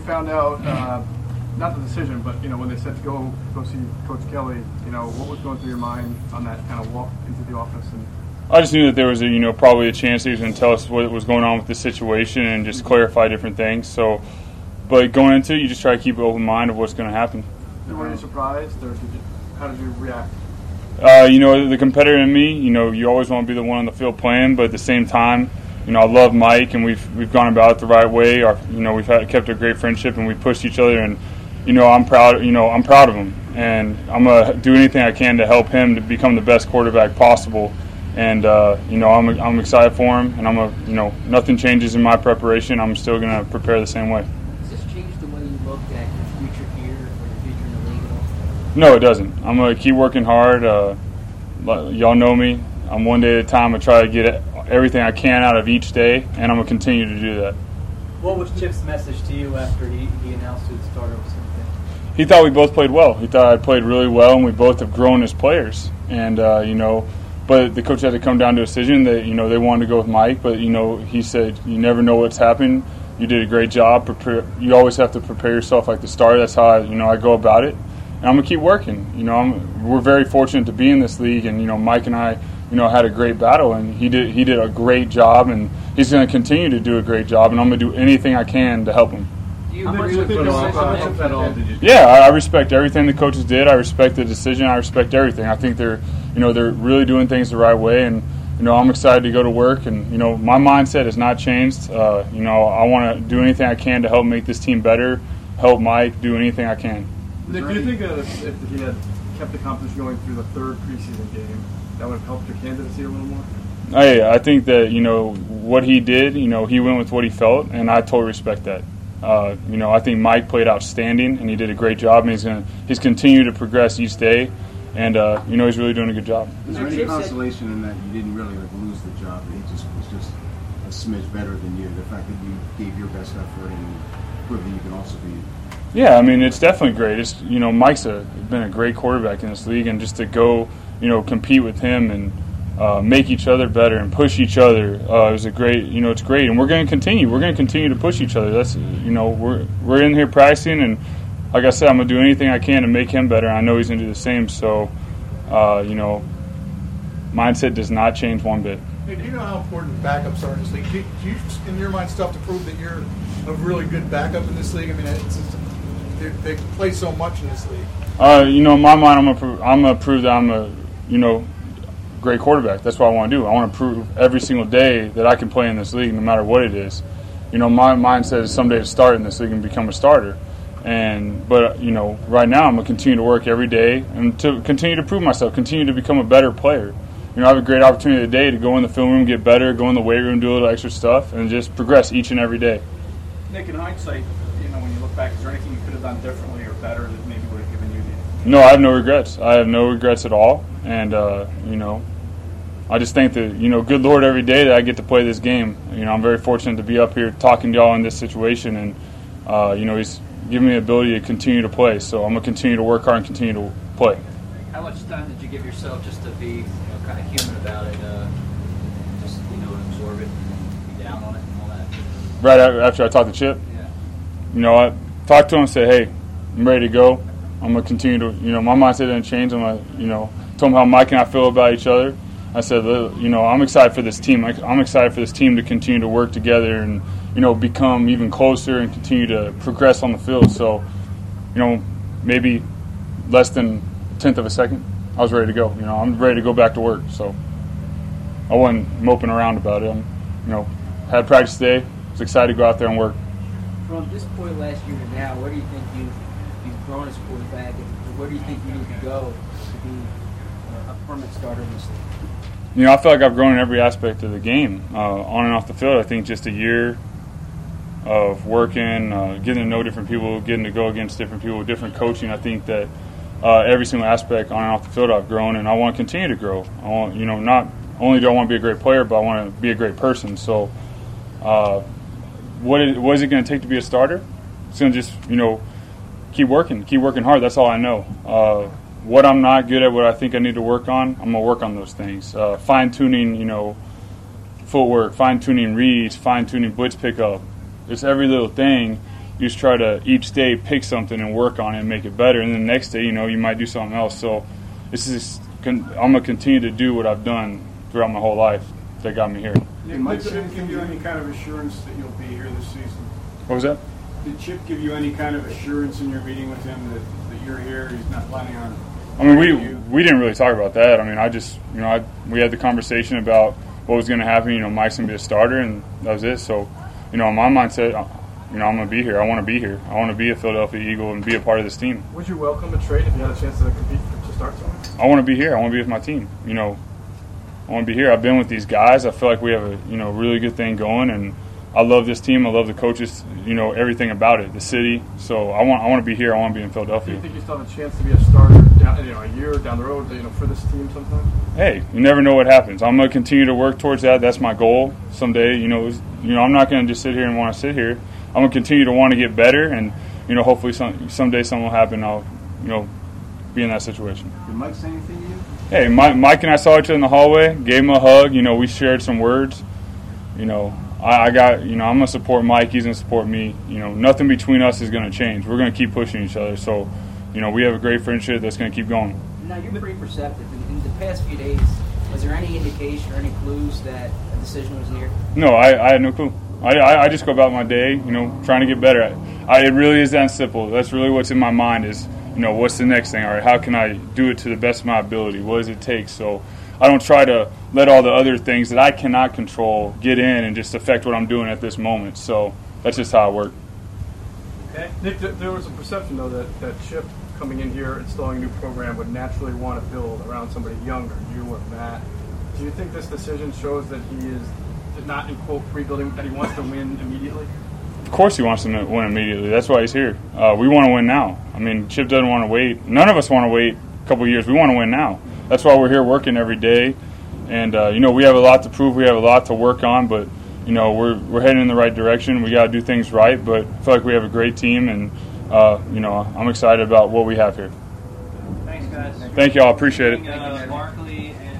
found out, not the decision, but when they said to go see Coach Kelly, what was going through your mind on that kind of walk into the office? And I just knew that there was probably a chance that he was going to tell us what was going on with the situation and just clarify different things. So, but going into it, you just try to keep an open mind of what's going to happen. Were you surprised, or how did you react? The competitor in me, you always want to be the one on the field playing, but at the same time, I love Mike, and we've gone about it the right way. We've kept a great friendship, and we pushed each other, and I'm proud. I'm proud of him, and I'm gonna do anything I can to help him to become the best quarterback possible. And I'm excited for him, and nothing changes in my preparation. I'm still gonna prepare the same way. Does this change the way you look at your future here or your future in the league at all? No, it doesn't. I'm gonna keep working hard. Y'all know me. I'm one day at a time. I try to get everything I can out of each day, and I'm gonna continue to do that. What was Chip's message to you after he announced who the starter was going to be? He thought we both played well. He thought I played really well, and we both have grown as players. And but the coach had to come down to a decision that they wanted to go with Mike. But he said you never know what's happened. You did a great job. You always have to prepare yourself like the starter. That's how I go about it. And I'm gonna keep working. We're very fortunate to be in this league, and Mike and I had a great battle, and he did a great job, and he's going to continue to do a great job, and I'm going to do anything I can to help him. How much of the Yeah, I respect everything the coaches did. I respect the decision. I respect everything. I think they're really doing things the right way, and I'm excited to go to work, and my mindset has not changed. I want to do anything I can to help make this team better, help Mike, do anything I can. Nick, do you think if he had kept the competition going through the third preseason game, that would have helped your candidacy a little more? I think that what he did, he went with what he felt, and I totally respect that. I think Mike played outstanding, and he did a great job, and he's continued to progress each day, and he's really doing a good job. Is there any consolation in that you didn't really lose the job? He was just a smidge better than you. The fact that you gave your best effort and proved that you can also be. Yeah, it's definitely great. It's Mike's been a great quarterback in this league, and just to go compete with him and make each other better and push each other. It was a great, it's great, and we're going to continue. We're going to continue to push each other. That's, we're in here practicing, and like I said, I'm going to do anything I can to make him better. I know he's going to do the same. So, mindset does not change one bit. Hey, do you know how important backups are in this league? Do you, in your mind, still have to prove that you're a really good backup in this league? They play so much in this league. In my mind, I'm gonna prove that I'm a great quarterback. That's what I want to do. I want to prove every single day that I can play in this league, no matter what it is. My mindset is someday to start in this league and become a starter. But right now I'm gonna continue to work every day and to continue to prove myself, continue to become a better player. I have a great opportunity today to go in the film room, get better, go in the weight room, do a little extra stuff, and just progress each and every day. Nick, in hindsight, when you look back, is there anything you could have done differently or better that maybe would have given you the... No, I have no regrets. I have no regrets at all. And, I just thank the, good Lord every day that I get to play this game. I'm very fortunate to be up here talking to y'all in this situation. And, he's given me the ability to continue to play. So I'm going to continue to work hard and continue to play. How much time did you give yourself just to be kind of human about it, just, absorb it, be down on it and all that? Right after I talked to Chip? Yeah. I talked to him and said, hey, I'm ready to go. I'm going to continue to, my mindset didn't change. I'm going to, told him how Mike and I feel about each other. I said, I'm excited for this team. I'm excited for this team to continue to work together and, become even closer and continue to progress on the field. So, maybe less than a tenth of a second, I was ready to go. I'm ready to go back to work. So I wasn't moping around about it. Had practice today. Was excited to go out there and work. From this point last year to now, where do you think you've grown as a quarterback, and where do you think you need to go to be a permanent starter in this league? I feel like I've grown in every aspect of the game, on and off the field. I think just a year of working, getting to know different people, getting to go against different people, different coaching. I think that every single aspect on and off the field I've grown, and I want to continue to grow. I want, not only do I want to be a great player, but I want to be a great person. So, what is it going to take to be a starter? It's going to just, keep working hard. That's all I know. What I'm not good at, what I think I need to work on, I'm going to work on those things. Fine-tuning, footwork, fine-tuning reads, fine-tuning blitz pickup. It's every little thing you just try to each day pick something and work on it and make it better. And then the next day, you know, you might do something else. So this is I'm gonna continue to do what I've done throughout my whole life that got me here. Did Chip give you any kind of assurance that you'll be here this season? What was that? Did Chip give you any kind of assurance in your meeting with him that you're here? He's not planning on. I mean, we didn't really talk about that. I mean, I just, you know, we had the conversation about what was going to happen. You know, Mike's going to be a starter, and that was it. So, you know, in my mindset, you know, I'm going to be here. I want to be here. I want to be a Philadelphia Eagle and be a part of this team. Would you welcome a trade if you had a chance to compete to start somewhere? I want to be here. I want to be with my team. You know, I want to be here. I've been with these guys. I feel like we have a, you know, really good thing going, and I love this team. I love the coaches. You know, everything about it, the city. So I want to be here. I want to be in Philadelphia. Do you think you still have a chance to be a starter down, you know, a year down the road, you know, for this team sometime? Hey, you never know what happens. I'm going to continue to work towards that. That's my goal someday. You know, I'm not going to just sit here and want to sit here. I'm going to continue to want to get better, and, you know, hopefully someday something will happen. I'll, you know, be in that situation. Did Mike say anything to you? Hey, Mike and I saw each other in the hallway, gave him a hug. You know, we shared some words. You know, I got, you know, I'm going to support Mike. He's going to support me. You know, nothing between us is going to change. We're going to keep pushing each other. So, you know, we have a great friendship that's going to keep going. Now, you're pretty perceptive. In the past few days, was there any indication or any clues that a decision was near? No, I had no clue. I just go about my day, you know, trying to get better. It really is that simple. That's really what's in my mind is, you know, what's the next thing? All right, how can I do it to the best of my ability? What does it take? So I don't try to let all the other things that I cannot control get in and just affect what I'm doing at this moment. So that's just how I work. Okay. Nick, there was a perception, though, that Chip coming in here, installing a new program, would naturally want to build around somebody younger, you or Matt. Do you think this decision shows that he is not, in quote, rebuilding, that he wants to win immediately? Of course he wants to win immediately. That's why he's here. We want to win now. I mean, Chip doesn't want to wait. None of us want to wait a couple of years. We want to win now. That's why we're here working every day. And, you know, we have a lot to prove. We have a lot to work on. But, you know, we're heading in the right direction. We got to do things right. But I feel like we have a great team. And, you know, I'm excited about what we have here. Thanks, guys. Thank you all. Appreciate it. Barkley and